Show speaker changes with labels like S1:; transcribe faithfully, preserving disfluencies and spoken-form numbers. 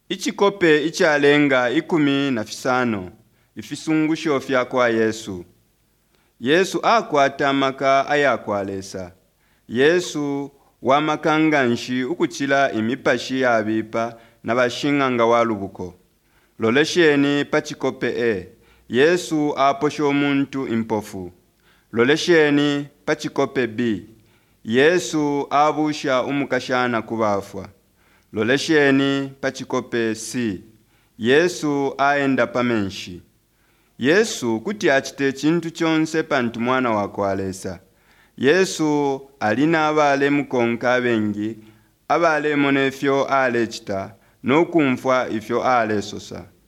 S1: Ichikope ichalenga ikumi na fisano ifisungusho fya kwa Yesu. Yesu akwata maka ayakwalesa. Yesu wamakanganshi ukuchila imipashi ya abipa na bashinganga walubuko. Lolesheni pachikope e. Yesu aposho muntu impofu. Lolesheni pachikope B. Yesu abusha umukashana kubafwa. Lolesheni pachikope C. Yesu aenda pamenshi. Yesu kuti achite chintu chonse pantu mwana wakwalesa. Yesu alina abale mukonka bengi, abale monefyo ale chita, no kumfwa ifyo ale sosa.